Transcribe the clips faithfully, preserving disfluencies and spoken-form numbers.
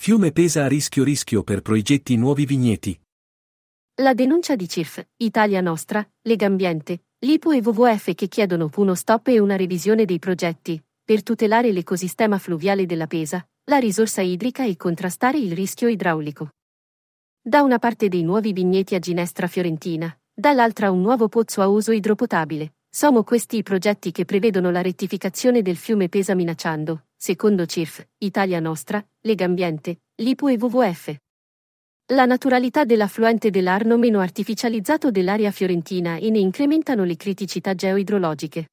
Fiume Pesa a rischio rischio per progetti nuovi vigneti. La denuncia di C I R F, Italia Nostra, Legambiente, l'I P U e W W F che chiedono uno stop e una revisione dei progetti, per tutelare l'ecosistema fluviale della Pesa, la risorsa idrica e contrastare il rischio idraulico. Da una parte dei nuovi vigneti a Ginestra Fiorentina, dall'altra un nuovo pozzo a uso idropotabile. Sono questi i progetti che prevedono la rettificazione del fiume Pesa minacciando, secondo C I R F, Italia Nostra, Legambiente, l'I P U e W W F. La naturalità dell'affluente dell'Arno meno artificializzato dell'area fiorentina e ne incrementano le criticità geoidrologiche.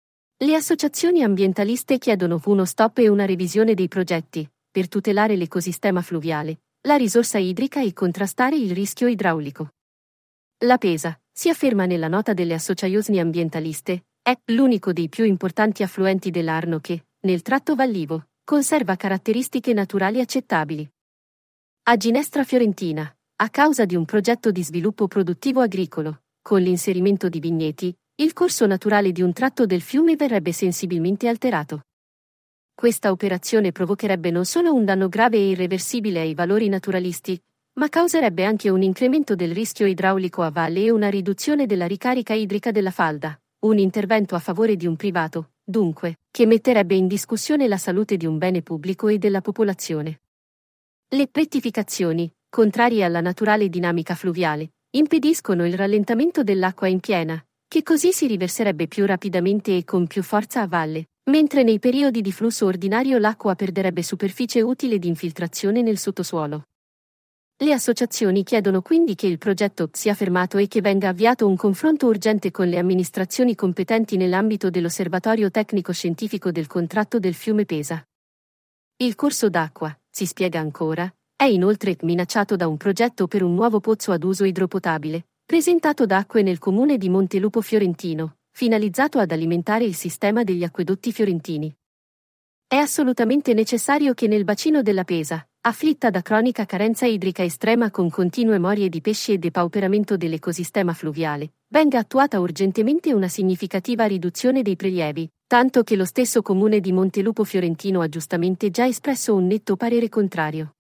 Le associazioni ambientaliste chiedono uno stop e una revisione dei progetti, per tutelare l'ecosistema fluviale, la risorsa idrica e contrastare il rischio idraulico. La Pesa, si afferma nella nota delle associazioni ambientaliste, è l'unico dei più importanti affluenti dell'Arno che, nel tratto vallivo, conserva caratteristiche naturali accettabili. A Ginestra Fiorentina, a causa di un progetto di sviluppo produttivo agricolo, con l'inserimento di vigneti, il corso naturale di un tratto del fiume verrebbe sensibilmente alterato. Questa operazione provocherebbe non solo un danno grave e irreversibile ai valori naturalisti, ma causerebbe anche un incremento del rischio idraulico a valle e una riduzione della ricarica idrica della falda, un intervento a favore di un privato, dunque, che metterebbe in discussione la salute di un bene pubblico e della popolazione. Le rettificazioni, contrarie alla naturale dinamica fluviale, impediscono il rallentamento dell'acqua in piena, che così si riverserebbe più rapidamente e con più forza a valle, mentre nei periodi di flusso ordinario l'acqua perderebbe superficie utile di infiltrazione nel sottosuolo. Le associazioni chiedono quindi che il progetto sia fermato e che venga avviato un confronto urgente con le amministrazioni competenti nell'ambito dell'osservatorio tecnico-scientifico del contratto del fiume Pesa. Il corso d'acqua, si spiega ancora, è inoltre minacciato da un progetto per un nuovo pozzo ad uso idropotabile, presentato da Acque nel comune di Montelupo Fiorentino, finalizzato ad alimentare il sistema degli acquedotti fiorentini. È assolutamente necessario che nel bacino della Pesa, afflitta da cronica carenza idrica estrema con continue morie di pesci e depauperamento dell'ecosistema fluviale, venga attuata urgentemente una significativa riduzione dei prelievi, tanto che lo stesso comune di Montelupo Fiorentino ha giustamente già espresso un netto parere contrario.